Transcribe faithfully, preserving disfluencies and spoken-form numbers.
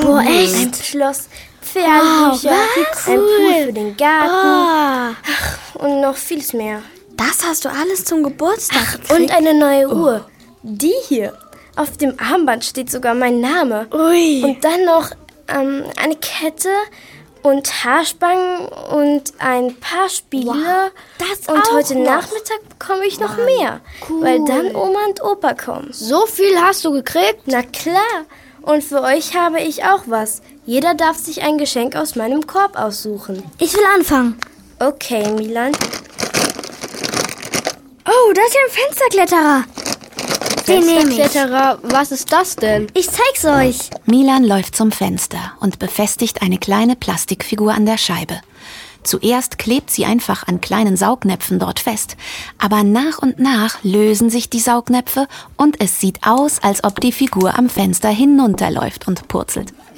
Boah, echt? Ein Schloss, Pferdebücher, wow, ein cool. Pool für den Garten Oh, und noch vieles mehr. das hast du alles zum Geburtstag Und gekriegt. eine neue Uhr. Die hier. Auf dem Armband steht sogar mein Name. Ui. Und dann noch ähm, eine Kette und Haarspangen und ein paar Spiele. Wow, das und auch heute noch. Nachmittag bekomme ich noch mehr. Cool. Weil dann Oma und Opa kommen. So viel hast du gekriegt? Na klar. Und für euch habe ich auch was. Jeder darf sich ein Geschenk aus meinem Korb aussuchen. Ich will anfangen. Okay, Milan. Oh, das ist ja ein Fensterkletterer. Den nehme ich. Fensterkletterer, was ist das denn? Ich zeig's euch. Milan läuft zum Fenster und befestigt eine kleine Plastikfigur an der Scheibe. Zuerst klebt sie einfach an kleinen Saugnäpfen dort fest, aber nach und nach lösen sich die Saugnäpfe und es sieht aus, als ob die Figur am Fenster hinunterläuft und purzelt.